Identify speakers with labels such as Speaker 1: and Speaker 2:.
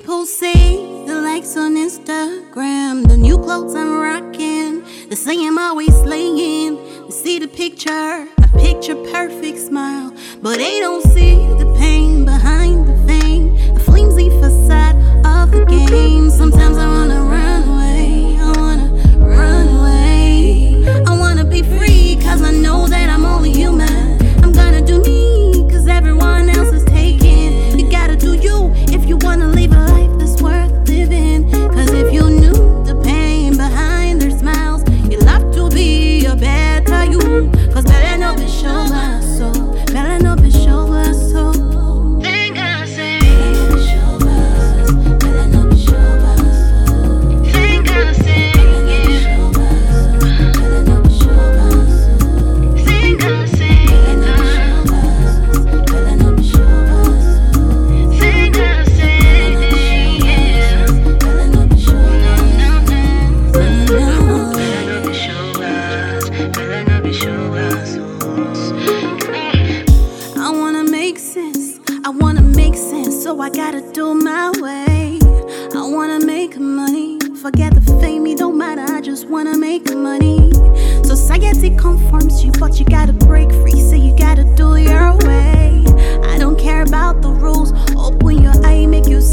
Speaker 1: People say the likes on Instagram, the new clothes I'm rocking, they say I'm always slaying. They see the picture, a picture perfect smile, but they don't see the pain behind the fame, the flimsy facade of the game. Sometimes I wanna run away, I wanna run away. I wanna be free, cause I know that I'm only human. I'm gonna do me, cause everyone else is taken. You gotta do you if you wanna live a life that's worth living. Cause if you knew the pain behind their smiles, you'd love to be a better you. Cause better no be show my soul, better no be show my soul. Think I say better no be show my soul. Think I say better no be show my soul. Think I say better no be show my soul. Think I say better no be show my soul. Better no be show us, better no be show us. I wanna make sense, I wanna make sense, so I gotta do my way. I wanna make money, forget the fame, it don't matter, I just wanna make money. Society conforms you, but you gotta break free, so you gotta do your way. I don't care about the rules, open your eye, make you